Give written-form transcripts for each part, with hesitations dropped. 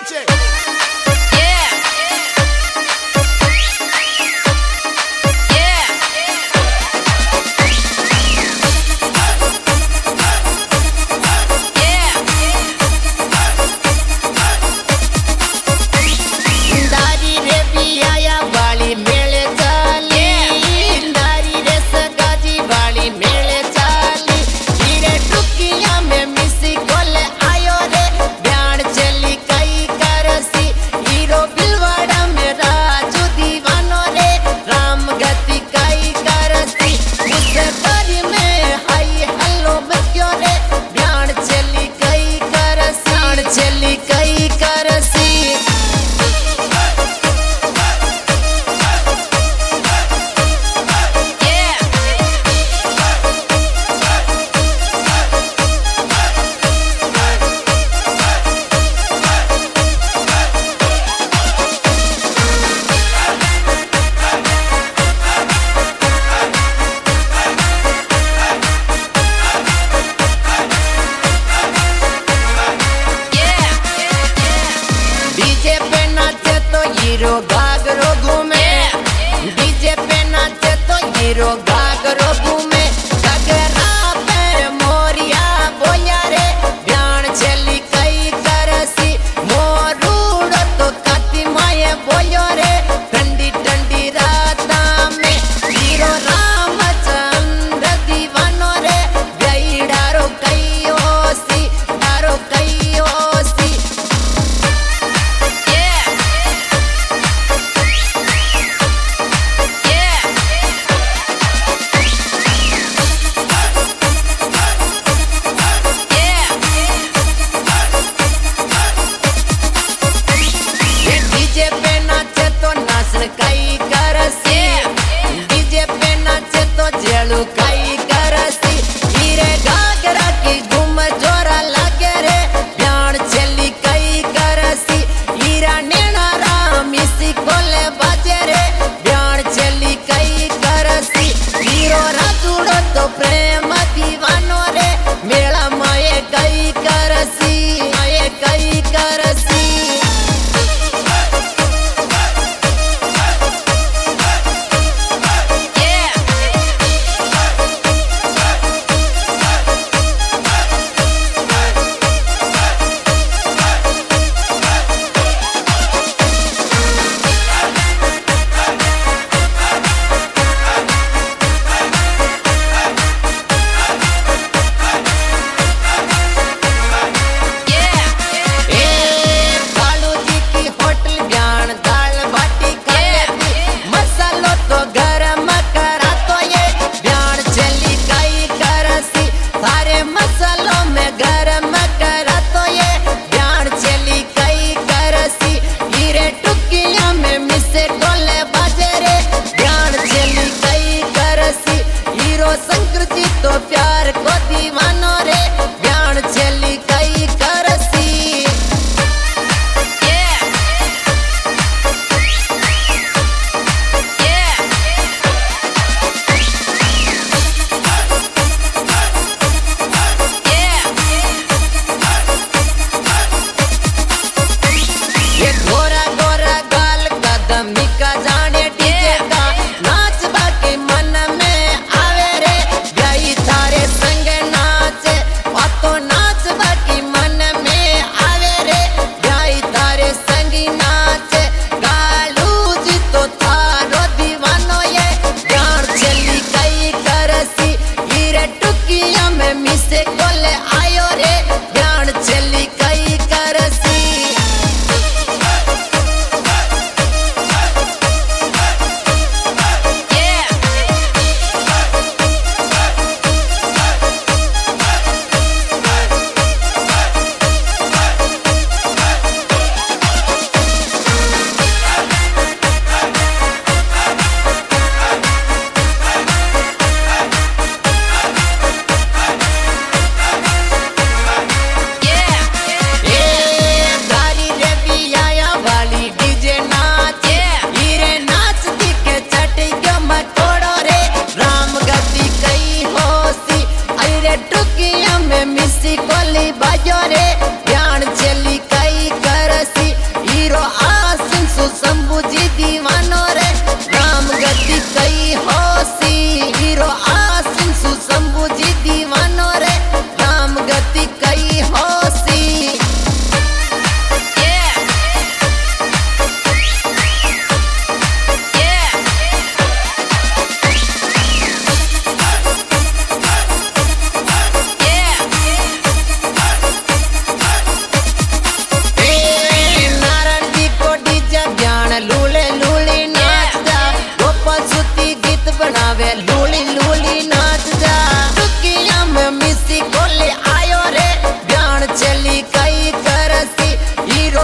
Hero घाघरो घूमे, DJ पे नाचे तो हीरो घाघरो घूमे। घघरा पे मोरिया बोया रे, ध्यान चली कई करसी। मोरूड़ तो काती माये बोयो रे, ठंडी ठंडी राता में। हीरो रामचंद्र दीवानो रे, गई डारो कई ओसी, डारो कई ओसी। डीजे पे नाचे तो नाचन कई करसी, डीजे पे नाचे तो जेलू कई करसी। हीरे घाघरा की घूम जोरा लगे रे, ध्यान चली कई करसी। हीरा नेना राम इसी कोले बाजे रे, ध्यान चली कई करसी। हीरो राजुड़ो तो प्रेम दीवानो रे, मेला माये कई करसी, माये कई करसी।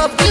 तो